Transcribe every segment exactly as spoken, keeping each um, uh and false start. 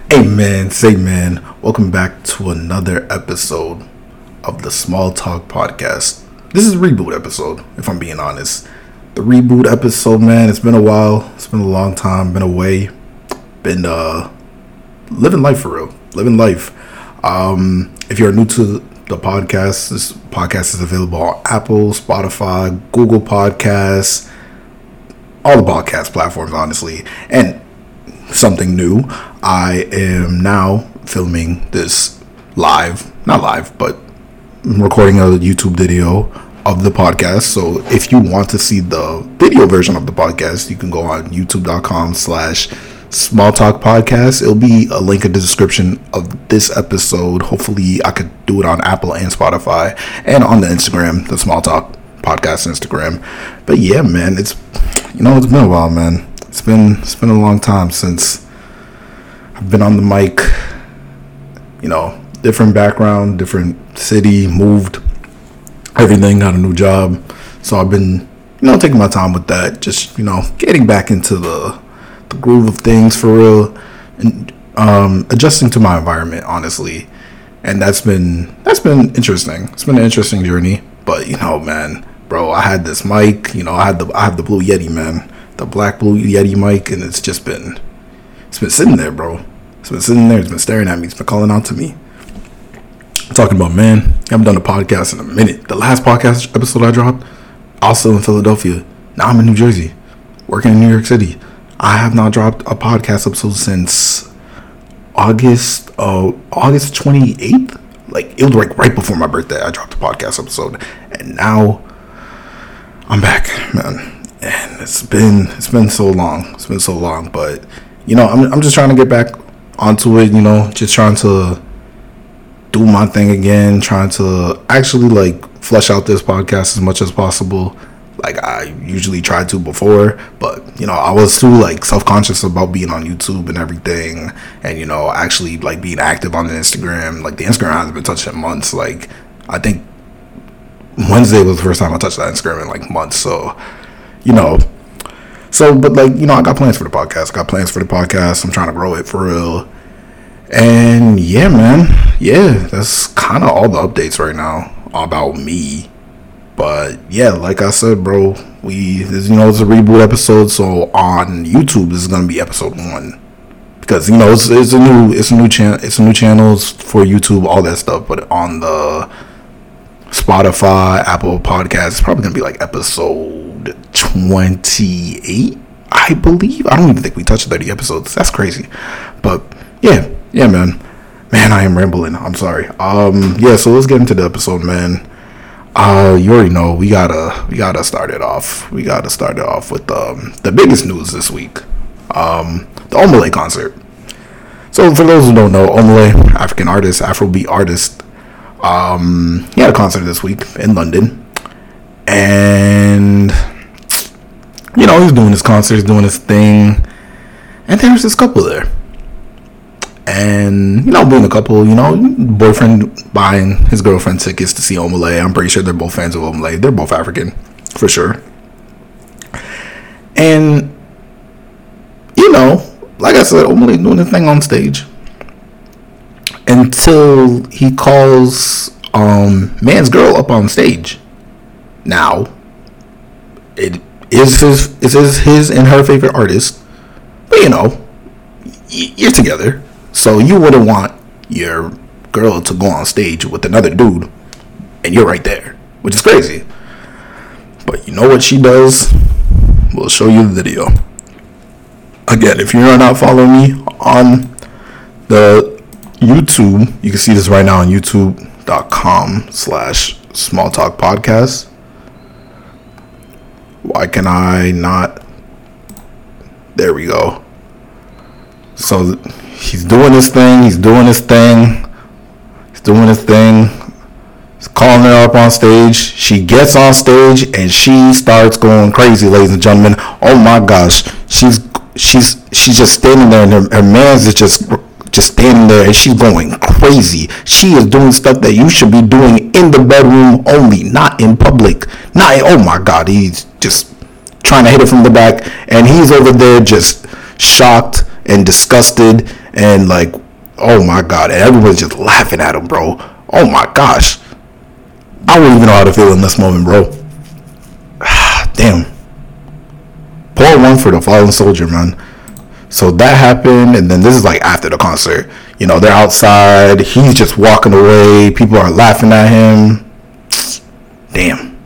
Amen. Say man. Welcome back to another episode of the Small Talk Podcast. This is a reboot episode, if I'm being honest. The reboot episode, man, it's been a while. It's been a long time. Been away. Been uh living life for real. Living life. Um, if you're new to the podcast, this podcast is available on Apple, Spotify, Google Podcasts, all the podcast platforms, honestly. And something new, I am now filming this live, not live, but recording a YouTube video of the podcast. So if you want to see the video version of the podcast, you can go on youtube.com slash small talk podcast. It'll be a link in the description of this episode. Hopefully I could do it on Apple and Spotify and on the Instagram, the Small Talk Podcast Instagram. But yeah, man, it's, you know, it's been a while, man. It's been it's been a long time since I've been on the mic. You know, different background, different city, moved, everything, got a new job. So I've been, you know, taking my time with that. Just, you know, getting back into the the groove of things for real, and um, adjusting to my environment, honestly. And that's been that's been interesting. It's been an interesting journey. But you know, man, bro, I had this mic. You know, I had the I have the Blue Yeti, man. The black Blue Yeti mic, and it's just been it's been sitting there, bro. It's been sitting there. It's been staring at me. It's been calling out to me. I'm talking about, man, I haven't done a podcast in a minute. The last podcast episode I dropped, I was still in Philadelphia. Now I'm in New Jersey, working in New York City. I have not dropped a podcast episode since August uh August twenty-eighth. Like, it was like right before my birthday I dropped a podcast episode, and now I'm back, man. And it's been it's been so long. It's been so long, but you know, I'm I'm just trying to get back onto it. You know, just trying to do my thing again. Trying to actually like flesh out this podcast as much as possible, like I usually try to before. But you know, I was too like self-conscious about being on YouTube and everything, and you know, actually like being active on the Instagram. Like the Instagram hasn't been touched in months. Like I think Wednesday was the first time I touched that Instagram in like months. So. You know, so, but like, you know, I got plans for the podcast. I got plans for the podcast. I'm trying to grow it for real. And yeah, man. Yeah, that's kind of all the updates right now about me. But yeah, like I said, bro, we, this, you know, it's a reboot episode. So on YouTube, this is going to be episode one. Because, you know, it's, it's a new, it's a new channel, it's a new channels for YouTube, all that stuff. But on the Spotify, Apple Podcasts, it's probably going to be like episode twenty-eight, I believe. I don't even think we touched thirty episodes. That's crazy. But yeah, yeah, man. Man, I am rambling. I'm sorry. Um, yeah, so let's get into the episode, man. Uh, you already know we gotta we gotta start it off. We gotta start it off with um the biggest news this week. Um, the Omah Lay concert. So for those who don't know, Omah Lay, African artist, Afrobeat artist. Um, he had a concert this week in London, and you know, he's doing his concert, he's doing his thing, and there's this couple there. And, you know, being a couple, you know, boyfriend buying his girlfriend tickets to see Omah Lay. I'm pretty sure they're both fans of Omah Lay. They're both African, for sure. And, you know, like I said, Omah Lay doing his thing on stage. Until he calls um, man's girl up on stage. Now, it is his, it is his and her favorite artist, but you know, y- you're together, so you wouldn't want your girl to go on stage with another dude, and you're right there, which is crazy. But you know what she does? We'll show you the video. Again, if you're not following me on the YouTube, you can see this right now on youtube.com slash small talk podcast. Why can I not? There we go. So he's doing his thing. He's doing his thing. He's doing his thing. He's calling her up on stage. She gets on stage and she starts going crazy, ladies and gentlemen. Oh my gosh. She's she's she's just standing there, and her, her man's is just just standing there, and she's going crazy. She is doing stuff that you should be doing in the bedroom only, not in public. Not, oh my God, he's just trying to hit it from the back, and he's over there just shocked and disgusted And like, oh my god, and everyone's just laughing at him, bro. Oh my gosh, I wouldn't even know how to feel in this moment, bro. Damn. Pour one for the fallen soldier, man. So that happened, and then this is like after the concert. You know, they're outside. He's just walking away. People are laughing at him. Damn.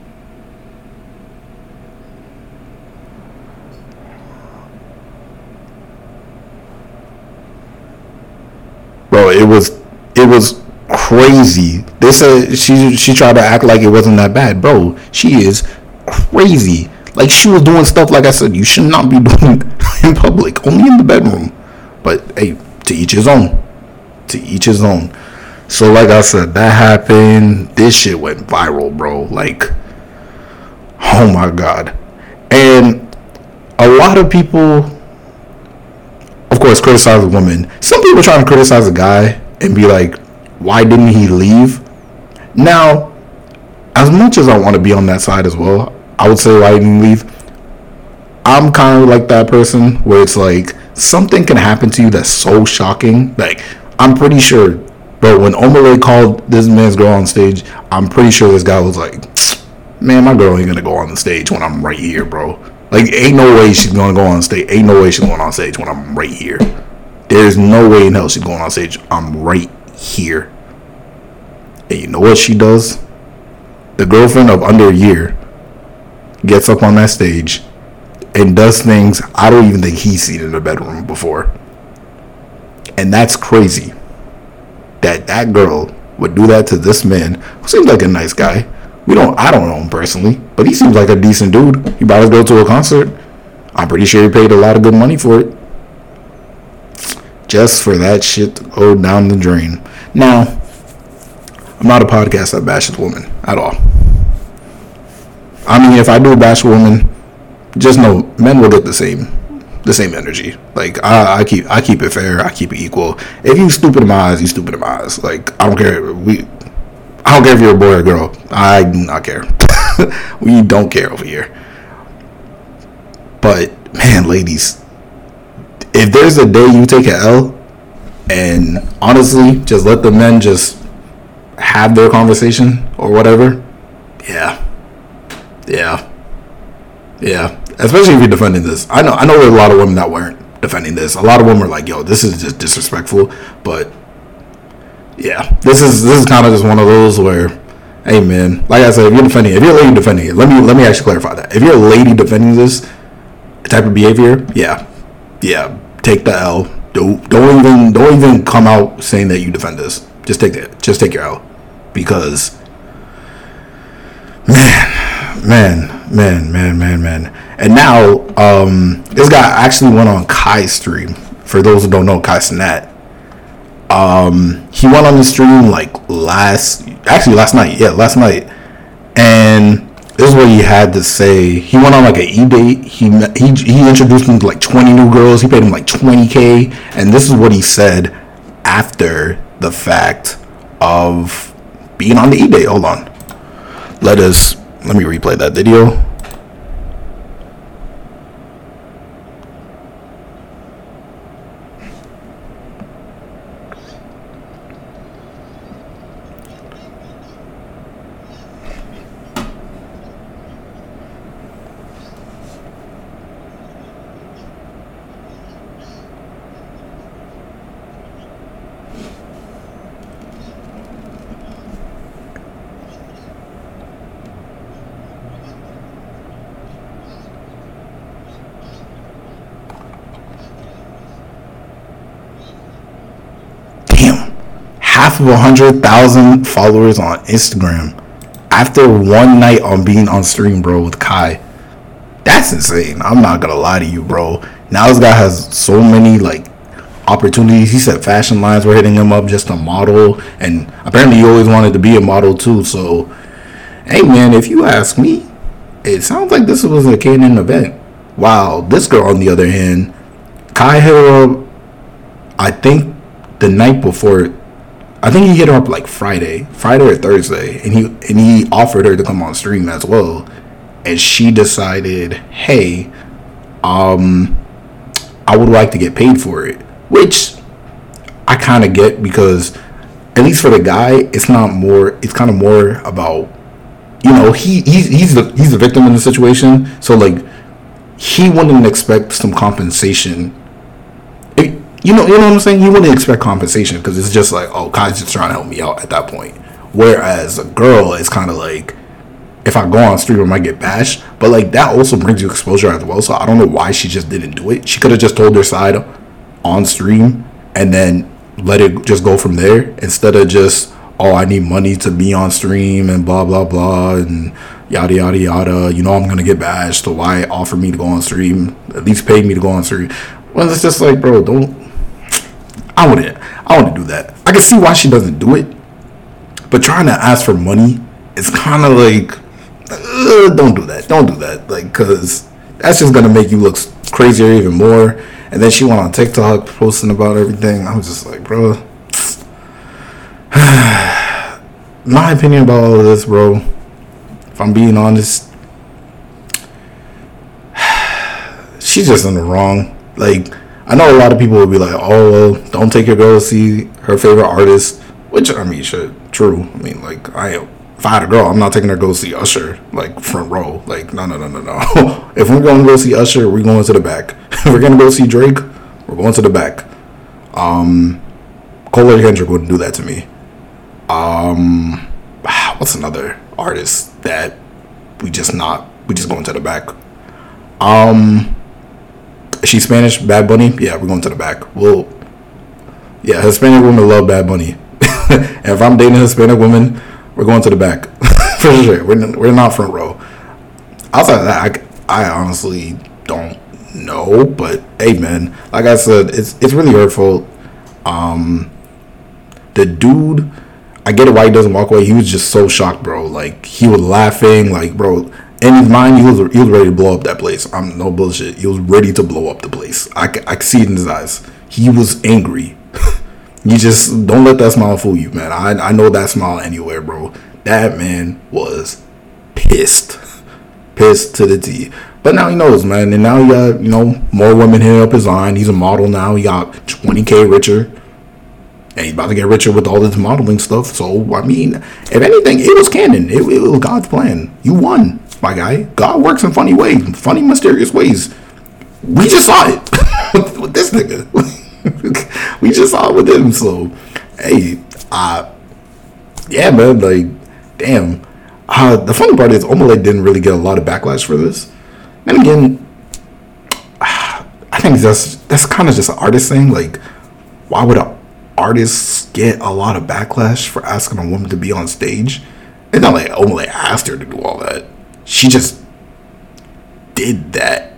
Bro, it was it was crazy. They said she she tried to act like it wasn't that bad. Bro, she is crazy. Like, she was doing stuff, like I said, you should not be doing in public, only in the bedroom. But hey, to each his own. To each his own. So like I said, that happened. This shit went viral, bro. Like, oh my god. And a lot of people, of course, criticize the woman. Some people trying to criticize the guy and be like, why didn't he leave? Now, as much as I want to be on that side as well, I would say why didn't he leave? I'm kind of like that person where it's like, something can happen to you that's so shocking. Like, I'm pretty sure, bro, when Omar called this man's girl on stage, I'm pretty sure this guy was like, man, my girl ain't gonna go on the stage when I'm right here, bro. Like, ain't no way she's gonna go on stage. Ain't no way she's going on stage when I'm right here. There's no way in hell she's going on stage. I'm right here. And you know what she does? The girlfriend of under a year gets up on that stage and does things I don't even think he's seen in the bedroom before. And that's crazy that that girl would do that to this man who seems like a nice guy. We don't I don't know him personally, but he seems like a decent dude. He about to go to a concert. I'm pretty sure he paid a lot of good money for it. Just for that shit to go down the drain. Now, I'm not a podcast that bashes women at all. I mean, if I do bash women, just know men will get the same, the same energy. Like, I, I keep, I keep it fair. I keep it equal. If you stupid in my eyes, you stupid in my eyes. Like, I don't care. We, I don't care if you're a boy or a girl. I do not care. We don't care over here. But man, ladies, if there's a day you take an L, and honestly, just let the men just have their conversation or whatever. Yeah. Yeah. Yeah. Especially if you're defending this. I know I know there's a lot of women that weren't defending this. A lot of women are like, yo, this is just disrespectful. But yeah, this is this is kind of just one of those where, hey man, like I said, if you're defending it, if you're a lady defending it, let me let me actually clarify that. If you're a lady defending this type of behavior, yeah. Yeah. Take the L. Don't don't even don't even come out saying that you defend this. Just take it. Just take your L. Because man, man, man, man, man, man. And now, um, this guy actually went on Kai's stream. For those who don't know, Kai Cenat. Um, he went on the stream like last, actually last night. Yeah, last night. And this is what he had to say. He went on like an E-date. He he he introduced him to like twenty new girls. He paid him like twenty K. And this is what he said after the fact of being on the E-date. Hold on. Let us, let me replay that video. Half of a hundred thousand followers on Instagram after one night on being on stream, bro, with Kai. That's insane. I'm not gonna lie to you, bro. Now this guy has so many like opportunities. He said fashion lines were hitting him up just to model, and apparently he always wanted to be a model too. So, hey man, if you ask me, it sounds like this was a Kanan event. Wow, this girl on the other hand, Kai hit her up, I think the night before. I think he hit her up like Friday, Friday or Thursday, and he and he offered her to come on stream as well. And she decided, hey, um, I would like to get paid for it. Which, kind of get, because at least for the guy, it's not more. It's kind of more about, you know, he he's he's the he's the victim in the situation. So like, he wouldn't expect some compensation. It, you know, you know what I'm saying? He wouldn't expect compensation because it's just like, oh, Kai's just trying to help me out at that point. Whereas a girl is kind of like, if I go on stream, I might get bashed. But like, that also brings you exposure as well. So I don't know why she just didn't do it. She could have just told her side on stream and then let it just go from there, instead of just, oh, I need money to be on stream and blah blah blah and yada yada yada. You know I'm gonna get bashed, so why offer me to go on stream? At least pay me to go on stream. Well, it's just like, bro, don't. I wouldn't. I wouldn't do that. I can see why she doesn't do it, but trying to ask for money is kind of like, uh, don't do that. Don't do that. Like, cause that's just gonna make you look crazier even more. And then she went on TikTok posting about everything. I was just like, bro. My opinion about all of this, bro, if I'm being honest, she's just in the wrong. Like, I know a lot of people will be like, oh, well, don't take your girl to see her favorite artist. Which, I mean, shit, true. I mean, like, I if I had a girl, I'm not taking her to go see Usher, like, front row. Like, no, no, no, no, no. If we're going to go see Usher, we're going to the back. If we're going to go see Drake, we're going to the back. Um, Cole or Kendrick wouldn't do that to me. Um, what's another artist that we just not, we just going to the back? Um, is she Spanish? Bad Bunny? Yeah, we're going to the back. Well, yeah, Hispanic women love Bad Bunny. And if I'm dating a Hispanic woman, we're going to the back. For sure. We're, we're not front row. Outside of that, I, I honestly don't know. But, hey, man, like I said, it's it's really hurtful. Um, the dude, I get it why he doesn't walk away. He was just so shocked, bro. Like, he was laughing. Like, bro, in his mind, he was, he was ready to blow up that place. I'm no bullshit. He was ready to blow up the place. I, I could see it in his eyes. He was angry. You just don't let that smile fool you, man. I I know that smile anywhere, bro. That man was pissed. Pissed to the T. But now he knows, man. And now he got, you know, more women hitting up his line. He's a model now. He got twenty K richer. And he's about to get richer with all this modeling stuff. So, I mean, if anything, it was canon. It, it was God's plan. You won, my guy. God works in funny ways. Funny, mysterious ways. We just saw it with, with this nigga. We just saw it with him. So, hey, uh, yeah, man, like, damn. Uh, the funny part is, Omelette didn't really get a lot of backlash for this. And again, I think that's that's kind of just an artist thing. Like, why would an artist get a lot of backlash for asking a woman to be on stage? It's not like Omelette asked her to do all that. She just did that.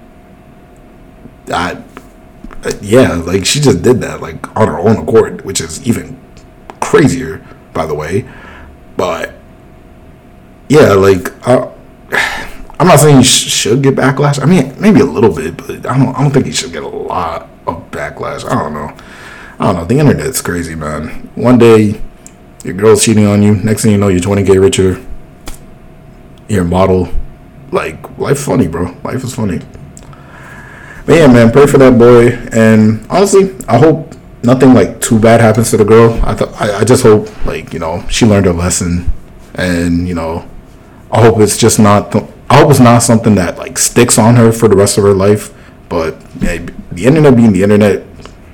I, yeah, like, she just did that, like, on her own accord, which is even crazier, by the way. But yeah, like, uh, I'm not saying he sh- should get backlash. I mean, maybe a little bit, but I don't. I don't think he should get a lot of backlash. I don't know. I don't know. The internet's crazy, man. One day, your girl's cheating on you. Next thing you know, you're twenty K richer. You're a model. Like, life's funny, bro. Life is funny. But yeah, man, pray for that boy. And honestly, I hope nothing like too bad happens to the girl. I thought. I, I just hope, like, you know, she learned her lesson, and, you know, I hope it's just not. Th- I hope it's not something that, like, sticks on her for the rest of her life. But yeah, the internet being the internet,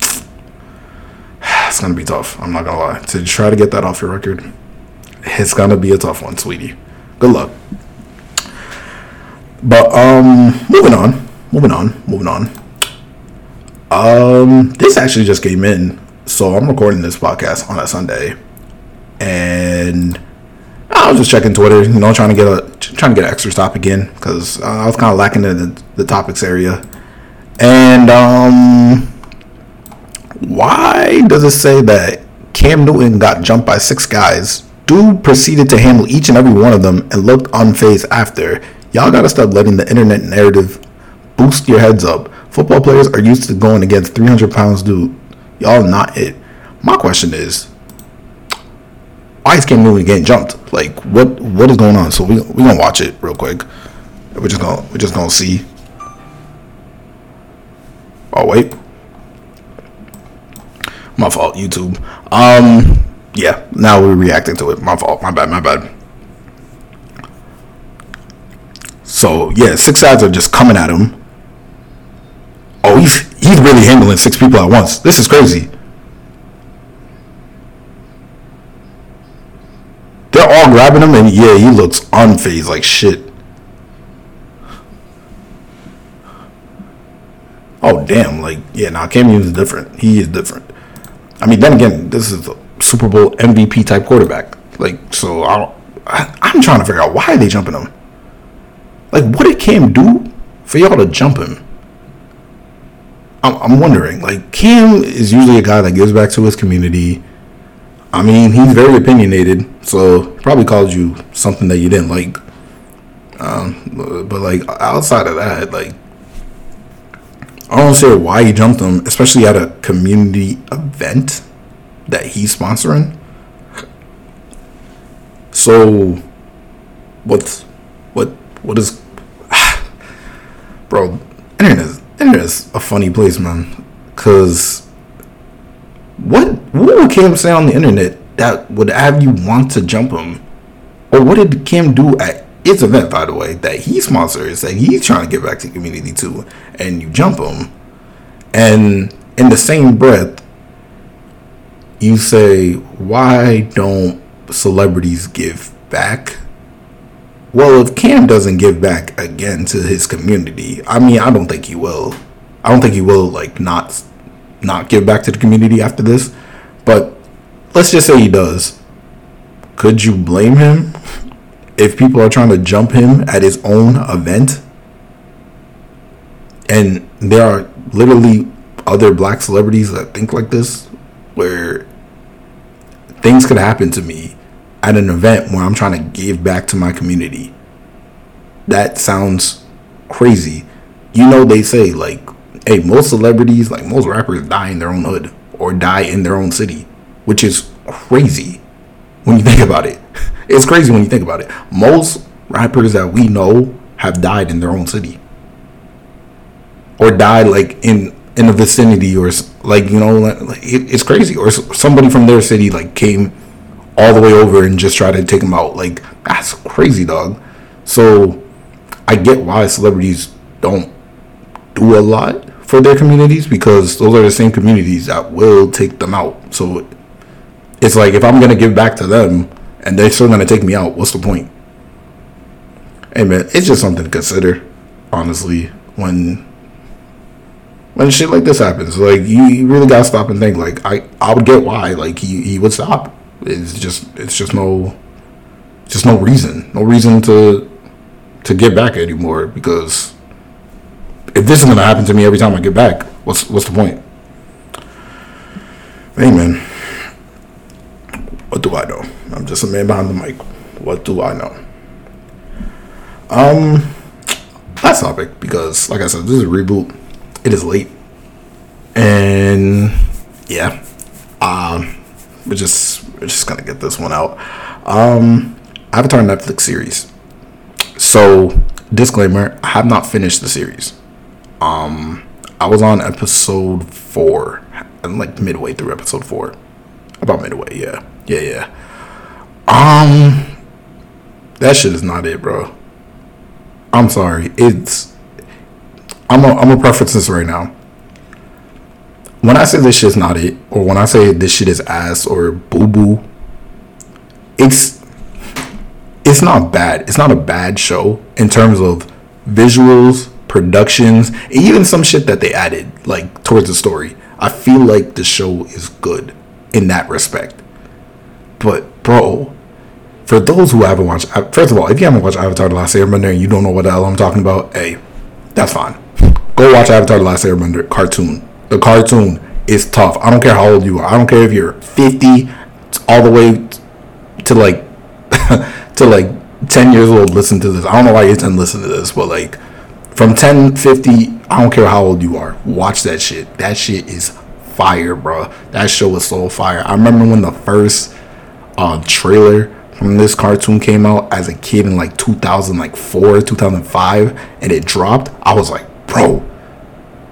it's gonna be tough. I'm not gonna lie. To try to get that off your record, it's gonna be a tough one, sweetie. Good luck. But um, moving on, moving on, moving on. Um, this actually just came in, so I'm recording this podcast on a Sunday, and I was just checking Twitter, you know, trying to get a trying to get an extra topic in because uh, I was kind of lacking in the, the topics area. And um, why does it say that Cam Newton got jumped by six guys? Dude proceeded to handle each and every one of them and looked unfazed after. Y'all gotta stop letting the internet narrative boost your heads up. Football players are used to going against three hundred pounds dude. Y'all not it. My question is, why is Cam Newton getting jumped? Like, what what is going on? So we we gonna watch it real quick. We're just gonna we're just gonna see. Oh wait, My fault, YouTube. Um, yeah, now we're reacting to it. My fault. My bad. My bad. So yeah, six ads are just coming at him. Oh, he's he's really handling six people at once. This is crazy. They're all grabbing him, and yeah, he looks unfazed like shit. Oh damn! Like yeah, nah, Cam Newton is different. He is different. I mean, then again, this is a Super Bowl M V P type quarterback. Like, so I don't, I, I'm trying to figure out why are they jumping him. Like, what did Cam do for y'all to jump him? I'm, I'm wondering. Like, Cam is usually a guy that gives back to his community. I mean, he's very opinionated, so probably called you something that you didn't like. Um, but, but like outside of that, like I don't see why he jumped him, especially at a community event that he's sponsoring. So, what's what what is, bro? Internet is internet is a funny place, man. Cause what what would Cam say on the internet that would have you want to jump him, or what did Cam do at its event, by the way, that he sponsors, that he's trying to get back to the community too, and you jump him, and in the same breath, you say, why don't celebrities give back? Well, if Cam doesn't give back again to his community, I mean, I don't think he will. I don't think he will, like, not not give back to the community after this. But let's just say he does. Could you blame him if people are trying to jump him at his own event? And there are literally other black celebrities that think like this, where things could happen to me at an event where I'm trying to give back to my community. That sounds crazy. You know, they say, like, hey, most celebrities, like most rappers, die in their own hood or die in their own city, which is crazy when you think about it. It's crazy when you think about it. Most rappers that we know have died in their own city, or died like in in the vicinity, or like, you know, like, it, it's crazy. Or somebody from their city like came all the way over and just tried to take them out. Like, that's crazy, dog. So I get why celebrities don't do a lot for their communities, because those are the same communities that will take them out. So it's like, if I'm gonna give back to them and they're still gonna take me out, what's the point? Hey man, it's just something to consider, honestly, when when shit like this happens. Like, you, you really gotta stop and think. Like, I, I would get why, like, he, he would stop. It's just it's just no just no reason. No reason to to get back anymore, because if this is gonna happen to me every time I get back, what's what's the point? Hey man, what do I know? I'm just a man behind the mic. What do I know? Um, last topic, because like I said, this is a reboot. It is late, and yeah, um, we're just we're just gonna get this one out. Um, Avatar Netflix series. So, disclaimer: I have not finished the series. Um, I was on episode four. I'm like midway through episode four. About midway, yeah. Yeah, yeah. Um, that shit is not it, bro. I'm sorry. It's... I'm a, I'm a preference this right now. When I say this shit's not it, or when I say this shit is ass or boo-boo, it's... It's not bad. It's not a bad show in terms of visuals, productions, and even some shit that they added, like, towards the story. I feel like the show is good in that respect. But, bro, for those who haven't watched... First of all, if you haven't watched Avatar The Last Airbender and you don't know what the hell I'm talking about, hey, that's fine. Go watch Avatar The Last Airbender cartoon. The cartoon is tough. I don't care how old you are. I don't care if you're fifty all the way to, like... to, like, ten years old, listen to this. I don't know why you're ten listen to this, but, like... From ten, fifty, I don't care how old you are. Watch that shit. That shit is fire, bro. That show is so fire. I remember when the first uh, trailer from this cartoon came out as a kid in like two thousand four, two thousand five, and it dropped. I was like, bro,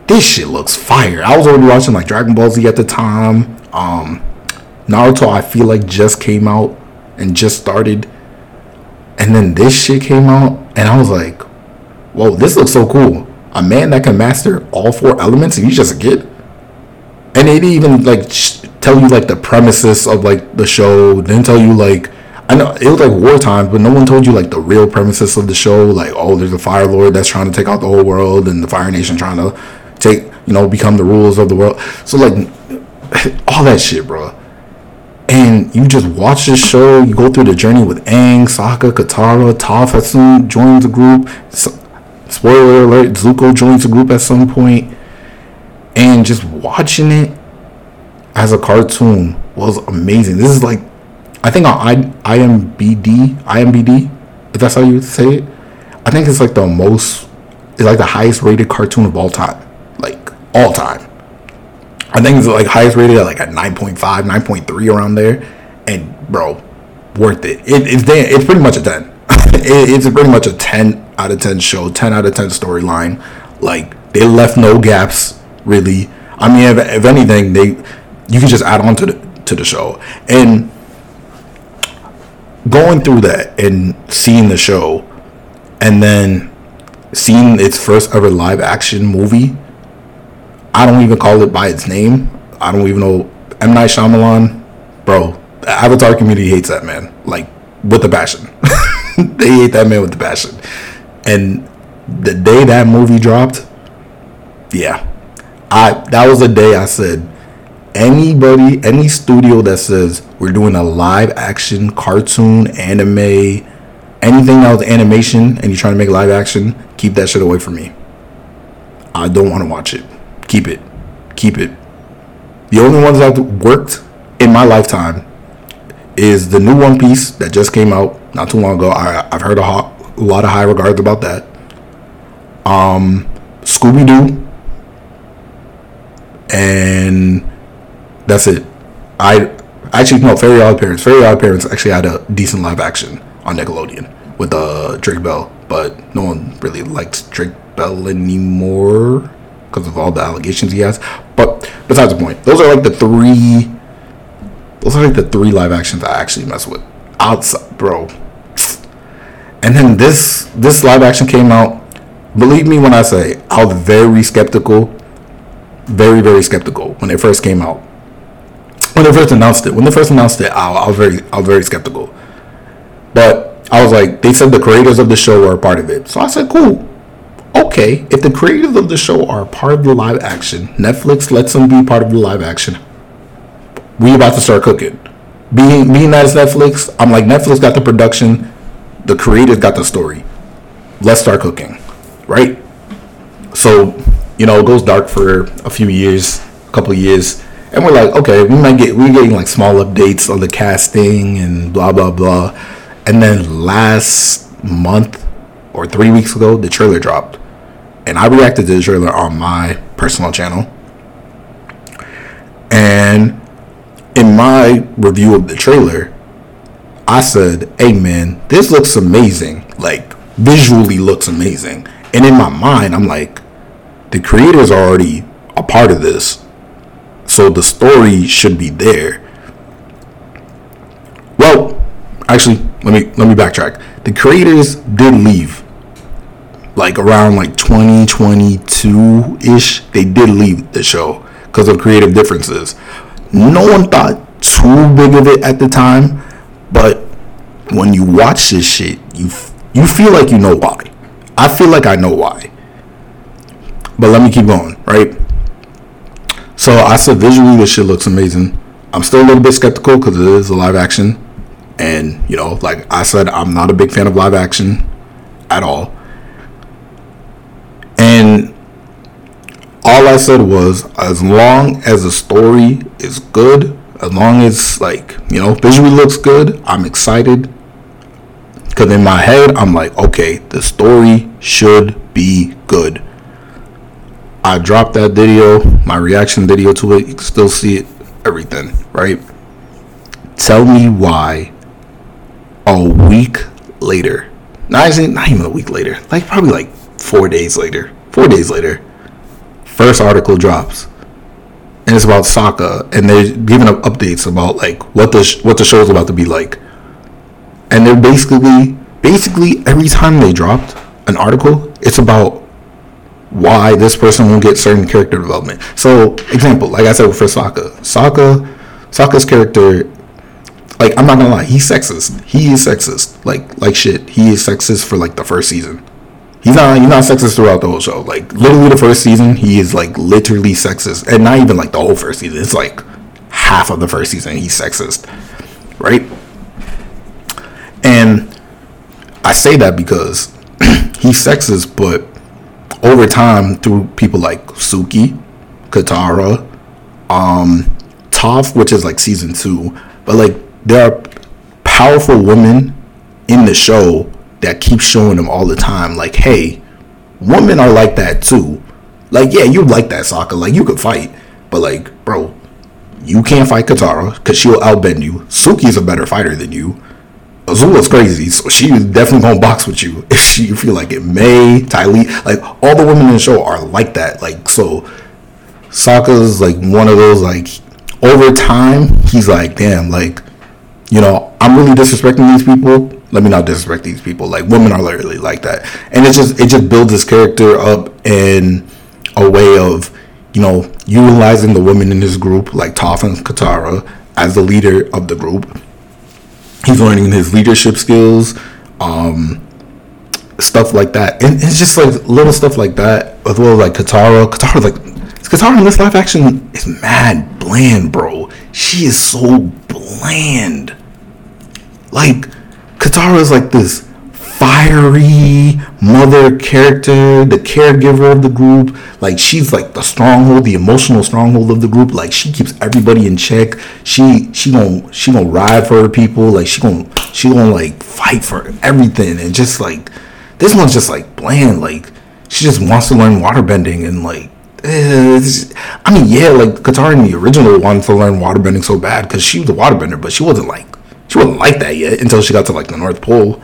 this shit looks fire. I was already watching like Dragon Ball Z at the time. Um, Naruto, I feel like just came out and just started. And then this shit came out, and I was like, whoa, this looks so cool. A man that can master all four elements, and he's just a kid. And they didn't even like sh- tell you like the premises of like the show. Didn't tell you like, I know it was like wartime, but no one told you like the real premises of the show. Like, oh, there's a Fire Lord that's trying to take out the whole world, and the Fire Nation trying to take, you know, become the rulers of the world. So like, all that shit, bro. And you just watch this show. You go through the journey with Aang, Sokka, Katara, Toph at some joins the group. So, spoiler alert: Zuko joins the group at some point. And just watching it as a cartoon was amazing. This is like, I think on I M B D, I M B D, if that's how you say it. I think it's like the most, it's like the highest rated cartoon of all time, like all time. I think it's like highest rated at like at nine point five, nine point three around there. And bro, worth it. it it's there. It's pretty much a ten. it, it's pretty much a ten out of ten show, ten out of ten storyline. Like, they left no gaps, really. I mean, if, if anything, they you can just add on to the to the show. And going through that and seeing the show, and then seeing its first ever live action movie. I don't even call it by its name. I don't even know. M. Night Shyamalan, bro, the Avatar community hates that man, like, with a passion. They hate that man with a passion. And the day that movie dropped, yeah, I that was the day I said, anybody, any studio that says we're doing a live action cartoon, anime, anything else animation, and you're trying to make live action, keep that shit away from me. I don't want to watch it. Keep it. Keep it. The only ones that worked in my lifetime is the new One Piece that just came out not too long ago. I, I've heard a, ho- a lot of high regards about that. Um, Scooby-Doo. And that's it. I actually, no, Fairy Odd Parents. Fairy Odd Parents actually had a decent live action on Nickelodeon with uh, Drake Bell. But no one really likes Drake Bell anymore because of all the allegations he has. But besides the point, those are like the three those are like the three live actions I actually mess with outside, bro. And then this this live action came out. Believe me when I say I was very skeptical, very very skeptical when it first came out. When they first announced it, when they first announced it, I, I was very I was very skeptical. But I was like, they said the creators of the show are a part of it, so I said, cool. Okay, if the creators of the show are part of the live action, Netflix lets them be part of the live action, we about to start cooking. Being being that it's Netflix, I'm like, Netflix got the production, the creators got the story. Let's start cooking, right? So, you know, it goes dark for a few years, a couple of years, and we're like, okay, we might get we're getting like small updates on the casting and blah blah blah. And then last month or three weeks ago, the trailer dropped. And I reacted to the trailer on my personal channel. And in my review of the trailer, I said, hey man, this looks amazing. Like, visually looks amazing. And in my mind, I'm like, the creators are already a part of this, so the story should be there. Well, actually, let me let me backtrack. The creators did leave. Like around like twenty twenty-two ish, they did leave the show because of creative differences. No one thought too big of it at the time, but when you watch this shit, you you feel like you know why. I feel like I know why. But let me keep going, right? So I said visually this shit looks amazing. I'm still a little bit skeptical because it is a live action, and you know, like I said, I'm not a big fan of live action at all. And all I said was, as long as the story is good, as long as, like, you know, visually looks good, I'm excited. Because in my head, I'm like, okay, the story should be good. I dropped that video, my reaction video to it. You can still see it, everything, right? Tell me why a week later, not even, not even a week later, like probably like four days later, four days later, first article drops, and it's about Sokka, and they're giving up updates about like what the sh- what the show's about to be like, and they're basically basically every time they dropped an article, it's about why this person won't get certain character development. So, example, like I said for Sokka, Sokka, Sokka's character, like I'm not gonna lie, he's sexist. He is sexist, like like shit. He is sexist for like the first season. He's not he's not sexist throughout the whole show. Like literally the first season, he is like literally sexist, and not even like the whole first season. It's like half of the first season he's sexist, right? And I say that because he's sexist, but over time, through people like Suki, Katara, um, Toph, which is like season two, but like there are powerful women in the show that keep showing them all the time, like, hey, women are like that too. Like, yeah, you like that, Sokka, like you could fight, but like, bro, you can't fight Katara because she'll outbend you. Suki's a better fighter than you. Azula's crazy, so she's definitely gonna box with you if she feel like it. May, Ty Lee, like all the women in the show are like that. Like, so Sokka's like one of those, like over time he's like, damn, like, you know, I'm really disrespecting these people. Let me not disrespect these people. Like, women are literally like that, and it just it just builds his character up in a way of, you know, utilizing the women in his group, like Toph and Katara, as the leader of the group. He's learning his leadership skills, um, stuff like that, and it's just like little stuff like that, as well as like Katara. Katara, like Katara in this live action is mad bland, bro. She is so bland. Like, Katara is like this fiery mother character, the caregiver of the group. Like, she's like the stronghold, the emotional stronghold of the group. Like, she keeps everybody in check. She she gonna she gonna ride for her people. Like, she gonna she gonna like fight for everything. And just like this one's just like bland. Like, she just wants to learn waterbending, and like eh, I mean, yeah, like Katara in the original wanted to learn waterbending so bad because she was a waterbender, but she wasn't like she wasn't like that yet until she got to like the North Pole.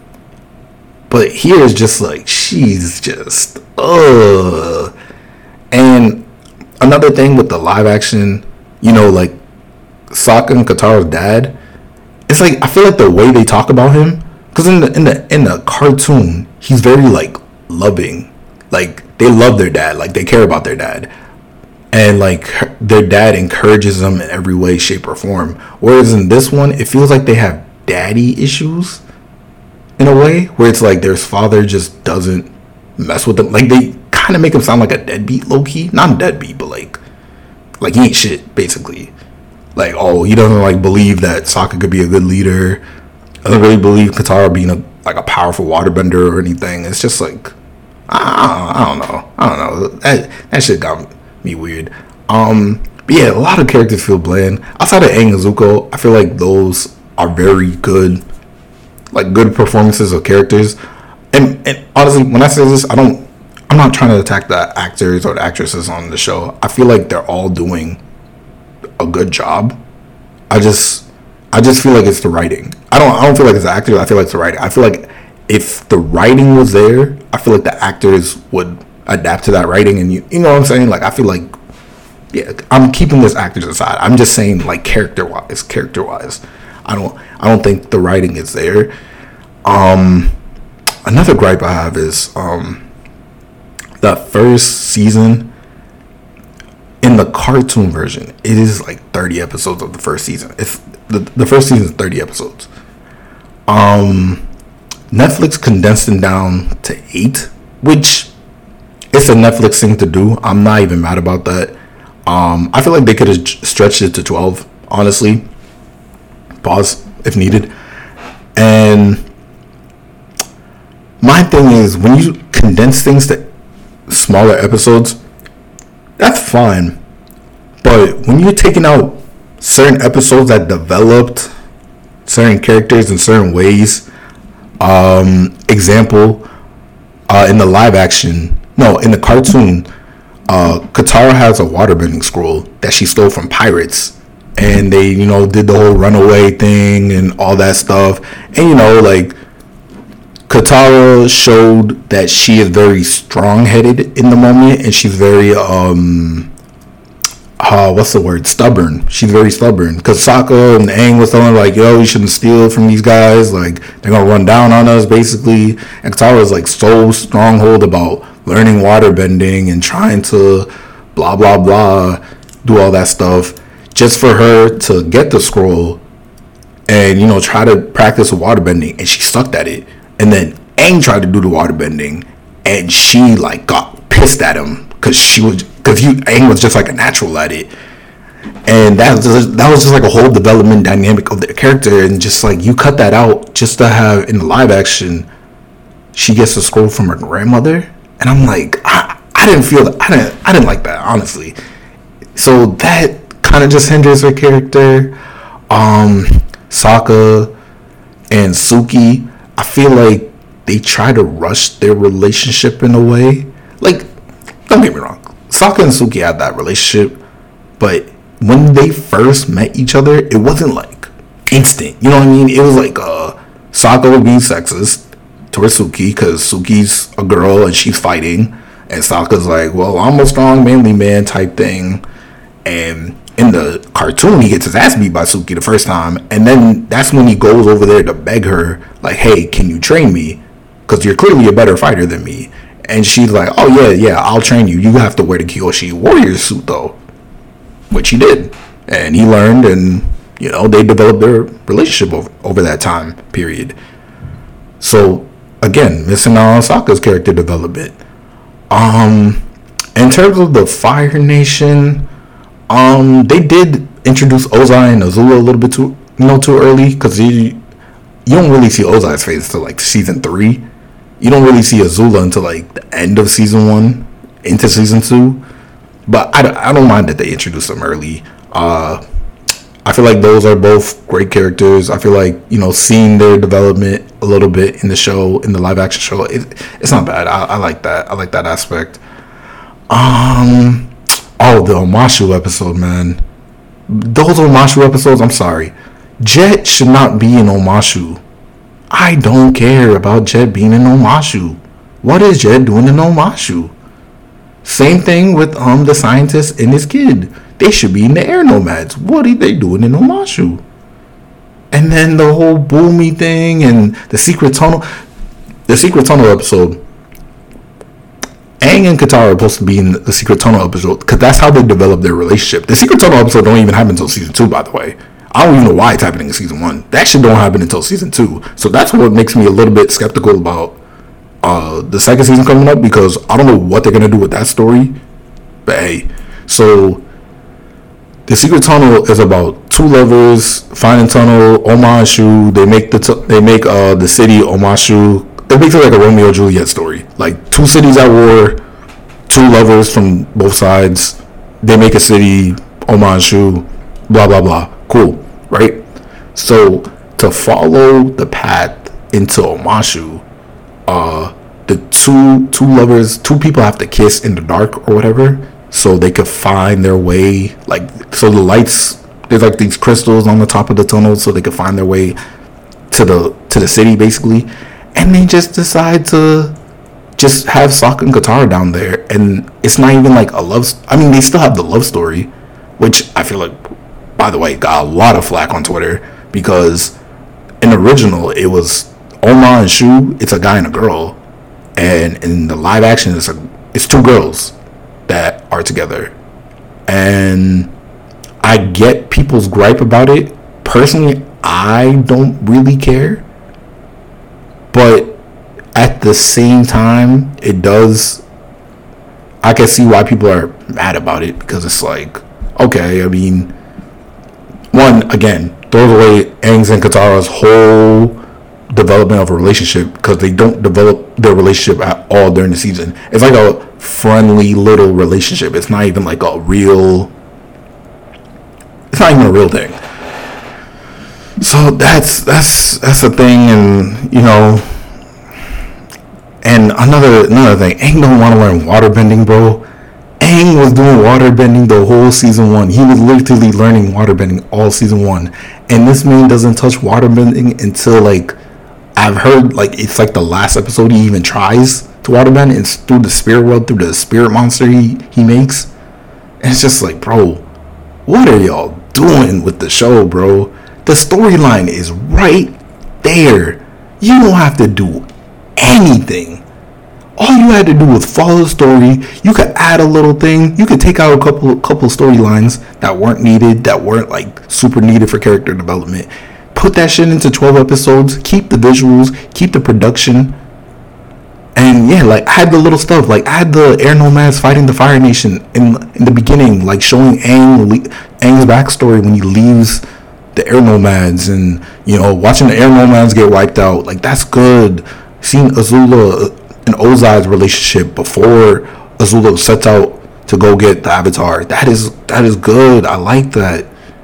But here is just like, she's just, ugh. And another thing with the live action, you know, like Sokka and Katara's dad, it's like, I feel like the way they talk about him, because in the in the in the cartoon, he's very like loving, like they love their dad, like they care about their dad, and like their dad encourages them in every way, shape, or form. Whereas in this one, it feels like they have daddy issues. In a way where it's like their father just doesn't mess with them. Like, they kind of make him sound like a deadbeat, low key. Not a deadbeat, but like, like he ain't shit, basically. Like, oh, he doesn't like believe that Sokka could be a good leader. Doesn't really believe Katara being a like a powerful waterbender or anything. It's just like, I, I don't know, I don't know. That that shit got me weird. Um, but yeah, a lot of characters feel bland. Outside of Aang and Zuko, I feel like those are very good. Like good performances of characters, and and honestly, when I say this, I don't, I'm not trying to attack the actors or the actresses on the show. I feel like they're all doing a good job. I just, I just feel like it's the writing. I don't, I don't feel like it's the actors. I feel like it's the writing. I feel like if the writing was there, I feel like the actors would adapt to that writing, and you, you know what I'm saying? Like, I feel like, yeah, I'm keeping this actors aside. I'm just saying like character wise, character wise. I don't I don't think the writing is there. Um, another gripe I have is um, the first season in the cartoon version. It is like thirty episodes of the first season. If the the first season is thirty episodes. Um, Netflix condensed them down to eight, which it's a Netflix thing to do. I'm not even mad about that. Um, I feel like they could have stretched it to twelve, honestly. Pause if needed. And my thing is, when you condense things to smaller episodes, that's fine. But when you're taking out certain episodes that developed certain characters in certain ways, um, example, uh, in the live action, no, in the cartoon, uh, Katara has a waterbending scroll that she stole from pirates. And they, you know, did the whole runaway thing and all that stuff. And, you know, like, Katara showed that she is very strong-headed in the moment, and she's very um uh what's the word stubborn. She's very stubborn because Sokka and Aang was telling her, like, yo, you shouldn't steal from these guys, like they're gonna run down on us basically. And Katara is like so stronghold about learning waterbending and trying to blah blah blah do all that stuff just for her to get the scroll and, you know, try to practice waterbending, and she sucked at it. And then Aang tried to do the waterbending, and she like got pissed at him because she was because you Aang was just like a natural at it, and that was just, that was just like a whole development dynamic of the character, and just like you cut that out just to have in the live action, she gets the scroll from her grandmother, and I'm like, I, I didn't feel that, I didn't I didn't like that, honestly. So that kind of just hinders her character. Um, Sokka and Suki, I feel like they try to rush their relationship in a way. Like, don't get me wrong, Sokka and Suki had that relationship, but when they first met each other, it wasn't like instant. You know what I mean? It was like uh, Sokka would be sexist towards Suki because Suki's a girl and she's fighting, and Sokka's like, well, I'm a strong, manly man type thing. And in the cartoon, he gets his ass beat by Suki the first time, and then that's when he goes over there to beg her, like, hey, can you train me? Because you're clearly a better fighter than me. And she's like, oh, yeah, yeah, I'll train you. You have to wear the Kyoshi warrior suit, though. Which he did. And he learned, and, you know, they developed their relationship over, over that time period. So, again, missing out on Sokka's character development. Um, in terms of the Fire Nation, um, they did introduce Ozai and Azula a little bit too, you know, too early, because you, you don't really see Ozai's face until, like, season three. You don't really see Azula until like the end of season one into season two, but I, I don't mind that they introduced them early. Uh, I feel like those are both great characters. I feel like, you know, seeing their development a little bit in the show, in the live action show, it, it's not bad. I, I like that. I like that aspect. Um, oh, the Omashu episode, man. Those Omashu episodes, I'm sorry. Jet should not be in Omashu. I don't care about Jet being in Omashu. What is Jet doing in Omashu? Same thing with um the scientist and his kid. They should be in the air nomads. What are they doing in Omashu? And then the whole Boomy thing and the secret tunnel. The secret tunnel episode. Aang and Katara are supposed to be in the secret tunnel episode because that's how they develop their relationship. The secret tunnel episode don't even happen until season two, by the way. I don't even know why it's happening in season one. That shit don't happen until season two. So that's what makes me a little bit skeptical about uh, the second season coming up, because I don't know what they're gonna do with that story. But hey, so the secret tunnel is about two lovers finding tunnel Omashu. They make the t- they make uh, the city Omashu. They're basically like a Romeo and Juliet story. Like two cities at war, two lovers from both sides. They make a city Omashu. Blah blah blah. Cool, right? So to follow the path into Omashu, uh, the two two lovers, two people have to kiss in the dark or whatever, so they could find their way. Like, so the lights, there's like these crystals on the top of the tunnel, so they could find their way to the to the city basically. And they just decide to just have Sokka and Katara down there, and it's not even like a love. I mean, they still have the love story, which I feel like, by the way, got a lot of flack on Twitter, because in the original it was Oma and Shu, it's a guy and a girl, and in the live action it's a it's two girls that are together. And I get people's gripe about it. Personally, I don't really care, but at the same time, it does. I can see why people are mad about it, because it's like, okay, I mean, one, again, throws away Aang's and Katara's whole development of a relationship, because they don't develop their relationship at all during the season. It's like a friendly little relationship. It's not even like a real, it's not even a real thing. So that's that's that's the thing. And you know, and another another thing, Aang don't want to learn waterbending, bro. Aang was doing waterbending the whole season one. He was literally learning waterbending all season one. And this man doesn't touch waterbending until like I've heard like it's like the last episode he even tries to waterbend. It's through the spirit world, through the spirit monster he he makes. And it's just like, bro, what are y'all doing with the show, bro? The storyline is right there. You don't have to do anything. All you had to do was follow the story. You could add a little thing. You could take out a couple couple storylines that weren't needed, that weren't like super needed for character development. Put that shit into twelve episodes. Keep the visuals. Keep the production. And yeah, like add the little stuff. Like add the Air Nomads fighting the Fire Nation in in the beginning. Like showing Aang, Aang's backstory when he leaves the Air Nomads, and you know, watching the Air Nomads get wiped out. Like that's good. Seeing Azula and Ozai's relationship before Azula sets out to go get the Avatar. That is that is good. I like that.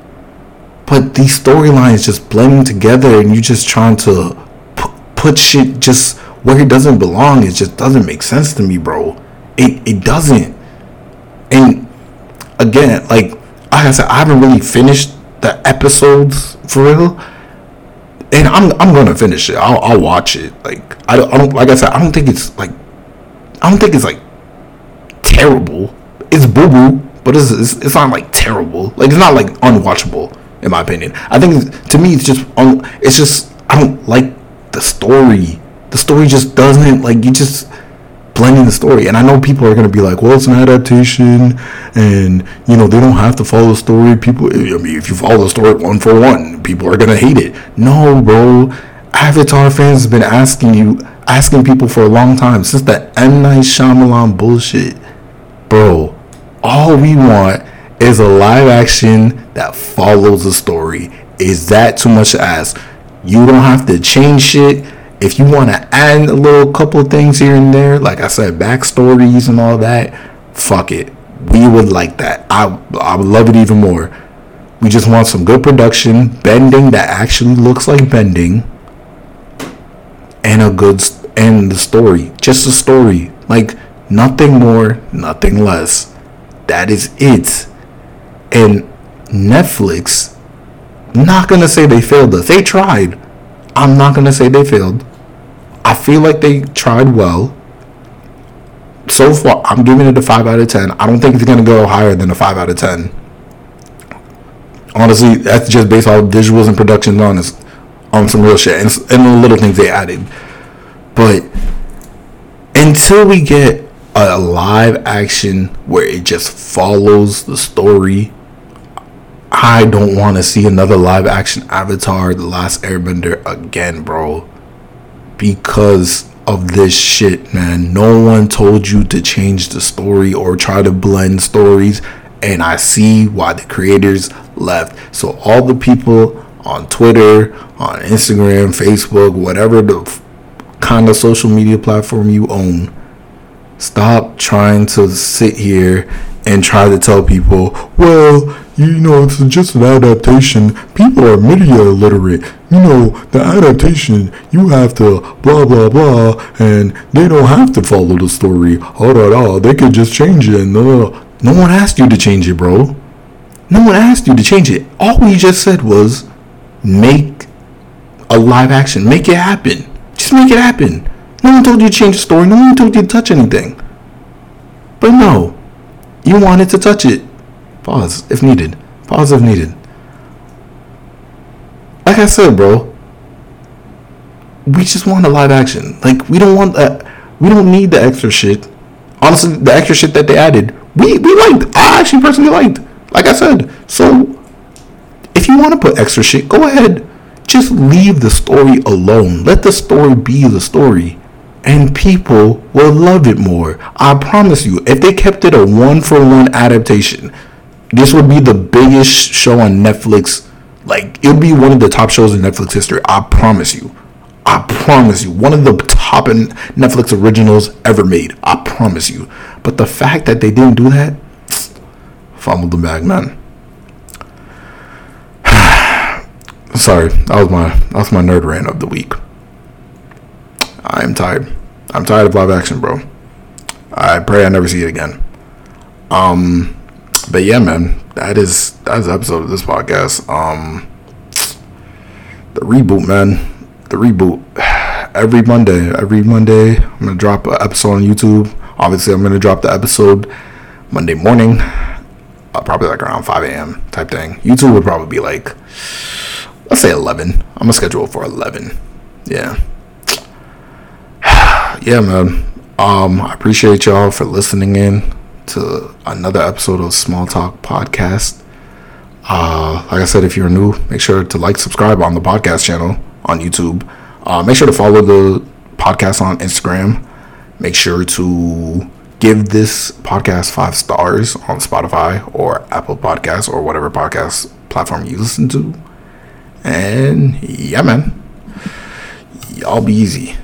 But these storylines just blending together, and you just trying to p- put shit just where it doesn't belong. It just doesn't make sense to me, bro. It it doesn't. And again, like like I said, I haven't really finished the episodes for real. And I'm I'm gonna finish it. I'll I'll watch it. Like I don't, I don't like I said I don't think it's like I don't think it's like terrible. It's boo boo, but it's, it's it's not like terrible. Like it's not like unwatchable in my opinion. I think it's, to me it's just un, it's just I don't like the story. The story just doesn't like you just blending the story. And I know people are gonna be like, well, it's an adaptation, and you know they don't have to follow the story. People, I mean, if you follow the story one for one, people are gonna hate it. No, bro. Avatar fans have been asking you, asking people for a long time since that M. Night Shyamalan bullshit, bro. All we want is a live action that follows the story. Is that too much to ask? You don't have to change shit. If you want to add a little couple things here and there, like I said, backstories and all that, fuck it. We would like that. I I would love it even more. We just want some good production, bending that actually looks like bending, and a good and the story, just a story, like nothing more, nothing less. That is it. And Netflix, not gonna say they failed us. They tried. I'm not gonna say they failed. I feel like they tried well. So far, I'm giving it a five out of ten. I don't think it's going to go higher than a five out of ten. Honestly, that's just based off visuals and production on, on some real shit. And, and the little things they added. But until we get a live action where it just follows the story, I don't want to see another live action Avatar, The Last Airbender again, bro. Because of this shit, man. No one told you to change the story or try to blend stories, and I see why the creators left. So all the people on Twitter, on Instagram, Facebook, whatever the f- kind of social media platform you own, stop trying to sit here and try to tell people, well, you know, it's just an adaptation. People are media illiterate. You know, the adaptation, you have to blah, blah, blah, and they don't have to follow the story. Oh, da, da. They could just change it. And, uh, no one asked you to change it, bro. No one asked you to change it. All we just said was make a live action. Make it happen. Just make it happen. No one told you to change the story. No one told you to touch anything. But no, you wanted to touch it. Pause if needed. Pause if needed. Like I said, bro, we just want a live action. Like, we don't want that. We don't need the extra shit. Honestly, the extra shit that they added, we, we liked. I actually personally liked. Like I said. So, if you want to put extra shit, go ahead. Just leave the story alone. Let the story be the story. And people will love it more. I promise you. If they kept it a one-for-one adaptation, this would be the biggest show on Netflix. Like, it would be one of the top shows in Netflix history. I promise you. I promise you. One of the top Netflix originals ever made. I promise you. But the fact that they didn't do that, fumbled the bag, man. Sorry, that was my that was my nerd rant of the week. I am tired. I'm tired of live action, bro. I pray I never see it again. Um, but yeah, man, that is that is the episode of this podcast. Um, the reboot, man, the reboot. every Monday. Every Monday, I'm gonna drop an episode on YouTube. Obviously, I'm gonna drop the episode Monday morning, uh, probably like around five a.m. type thing. YouTube would probably be like, let's say eleven. I'm gonna schedule it for eleven. Yeah. Yeah, man. Um, I appreciate y'all for listening in to another episode of Small Talk Podcast. Uh, like I said, if you're new, make sure to like, subscribe on the podcast channel on YouTube. Uh, make sure to follow the podcast on Instagram. Make sure to give this podcast five stars on Spotify or Apple Podcasts or whatever podcast platform you listen to. And yeah, man, y'all be easy.